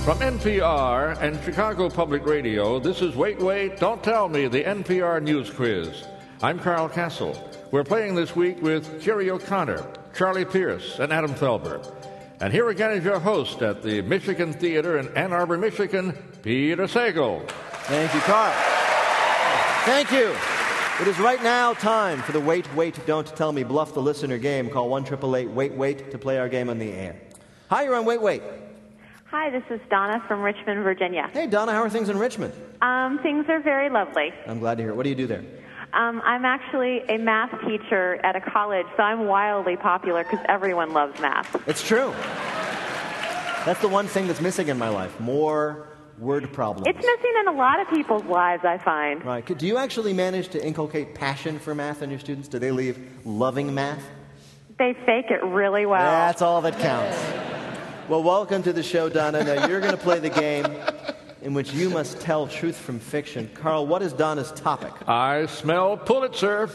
From NPR and Chicago Public Radio, this is Wait, Wait, Don't Tell Me, the NPR News Quiz. I'm Carl Castle. We're playing this week with Kerry O'Connor, Charlie Pierce, and Adam Felber. And here again is your host at the Michigan Theater in Ann Arbor, Michigan, Peter Sagal. Thank you, Carl. Thank you. It is right now time for the Wait, Wait, Don't Tell Me Bluff the Listener game. Call 1-888-WAIT-WAIT to play our game on the air. Hi, you're on Wait, Wait. Hi, this is Donna from Richmond, Virginia. Hey, Donna, how are things in Richmond? Things are very lovely. I'm glad to hear it. What do you do there? I'm actually a math teacher at a college, so I'm wildly popular because everyone loves math. It's true. That's the one thing that's missing in my life, more word problems. It's missing in a lot of people's lives, I find. Right. Do you actually manage to inculcate passion for math in your students? Do they leave loving math? They fake it really well. That's all that counts. Well, welcome to the show, Donna. Now, you're going to play the game in which you must tell truth from fiction. Carl, what is Donna's topic? I smell Pulitzer.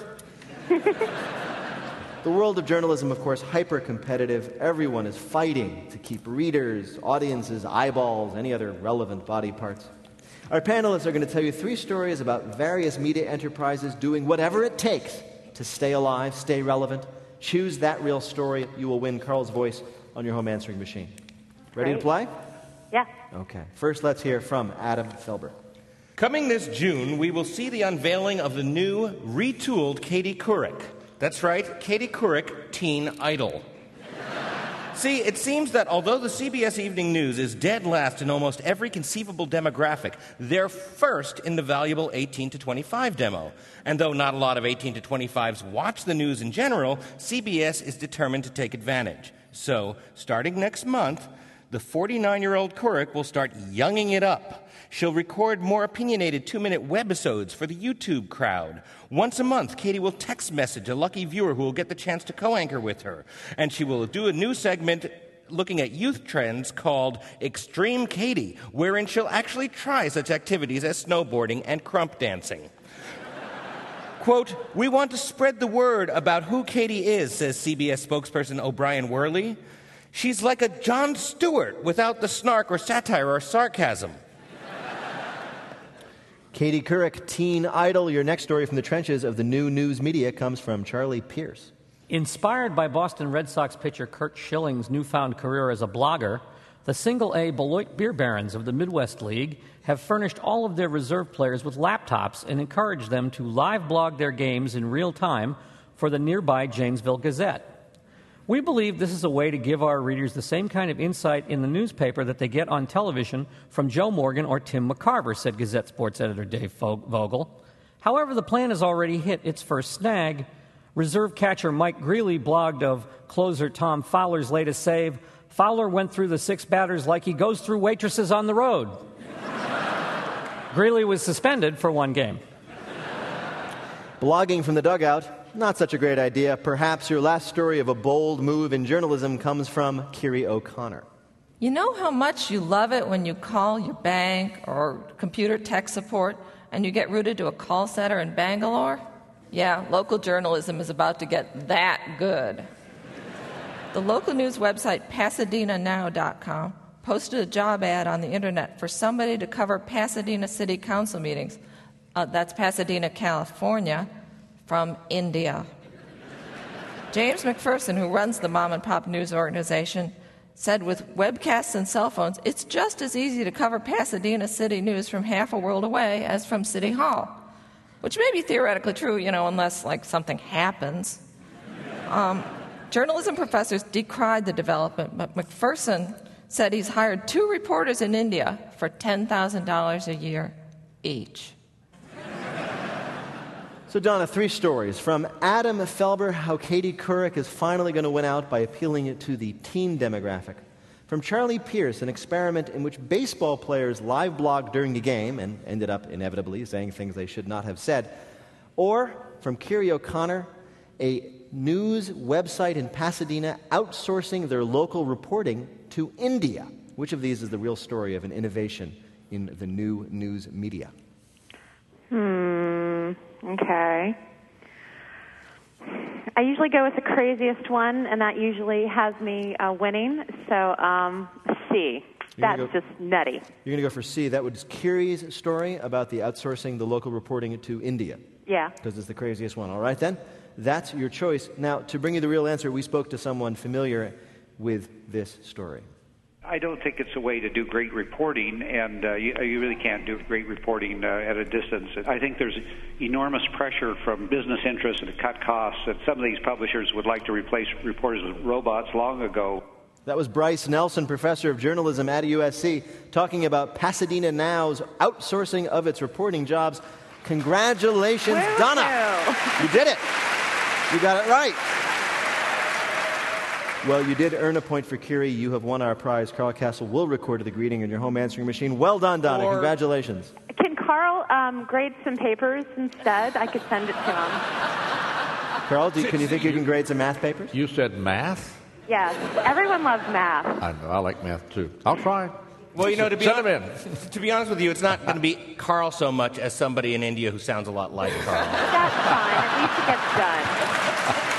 The world of journalism, of course, hyper-competitive. Everyone is fighting to keep readers, audiences, eyeballs, any other relevant body parts. Our panelists are going to tell you 3 stories about various media enterprises doing whatever it takes to stay alive, stay relevant. Choose that real story. You will win Carl's voice on your home answering machine. Ready to play? Yeah. Okay. First, let's hear from Adam Felber. Coming this June, we will see the unveiling of the new, retooled Katie Couric. That's right, Katie Couric, Teen Idol. See, it seems that although the CBS Evening News is dead last in almost every conceivable demographic, they're first in the valuable 18 to 25 demo. And though not a lot of 18 to 25s watch the news in general, CBS is determined to take advantage. So, starting next month, the 49-year-old Couric will start younging it up. She'll record more opinionated 2-minute webisodes for the YouTube crowd. Once a month, Katie will text message a lucky viewer who will get the chance to co-anchor with her. And she will do a new segment looking at youth trends called Extreme Katie, wherein she'll actually try such activities as snowboarding and crump dancing. Quote, "We want to spread the word about who Katie is," says CBS spokesperson O'Brien Worley. "She's like a Jon Stewart without the snark or satire or sarcasm." Katie Couric, Teen Idol. Your next story from the trenches of the new news media comes from Charlie Pierce. Inspired by Boston Red Sox pitcher Curt Schilling's newfound career as a blogger, the single-A Beloit Beer Barons of the Midwest League have furnished all of their reserve players with laptops and encouraged them to live blog their games in real time for the nearby Janesville Gazette. We believe this is a way to give our readers the same kind of insight in the newspaper that they get on television from Joe Morgan or Tim McCarver, said Gazette sports editor Dave Vogel. However, the plan has already hit its first snag. Reserve catcher Mike Greeley blogged of closer Tom Fowler's latest save. Fowler went through the 6 batters like he goes through waitresses on the road. Greeley was suspended for 1 game. Blogging from the dugout, not such a great idea. Perhaps your last story of a bold move in journalism comes from Kerry O'Connor. You know how much you love it when you call your bank or computer tech support and you get routed to a call center in Bangalore? Yeah, local journalism is about to get that good. The local news website PasadenaNow.com posted a job ad on the internet for somebody to cover Pasadena City Council meetings. That's Pasadena, California, from India. James McPherson, who runs the mom-and-pop news organization, said with webcasts and cell phones, it's just as easy to cover Pasadena city news from half a world away as from City Hall, which may be theoretically true, unless, something happens. Journalism professors decried the development, but McPherson said he's hired 2 reporters in India for $10,000 a year each. So, Donna, 3 stories. From Adam Felber, how Katie Couric is finally going to win out by appealing to the teen demographic. From Charlie Pierce, an experiment in which baseball players live blogged during the game and ended up inevitably saying things they should not have said. Or from Kerry O'Connor, a news website in Pasadena outsourcing their local reporting to India. Which of these is the real story of an innovation in the new news media? Okay. I usually go with the craziest one, and that usually has me winning. So, C. That's just nutty. You're going to go for C. That was Kiri's story about the outsourcing the local reporting to India. Yeah. Because it's the craziest one. All right, then. That's your choice. Now, to bring you the real answer, we spoke to someone familiar with this story. I don't think it's a way to do great reporting, and you really can't do great reporting at a distance. I think there's enormous pressure from business interests to cut costs, and some of these publishers would like to replace reporters with robots long ago. That was Bryce Nelson, professor of journalism at USC, talking about Pasadena Now's outsourcing of its reporting jobs. Congratulations, Woo-hoo. Donna! You did it! You got it right. Well, you did earn a point for Kiri. You have won our prize. Carl Castle will record the greeting in your home answering machine. Well done, Donna. Congratulations. Can Carl grade some papers instead? I could send it to him. Carl, can you think you can grade some math papers? You said math? Yes. Everyone loves math. I know. I like math, too. I'll try. Well, to be, Send him in. To be honest with you, it's not going to be Carl so much as somebody in India who sounds a lot like Carl. That's fine. At least it gets done.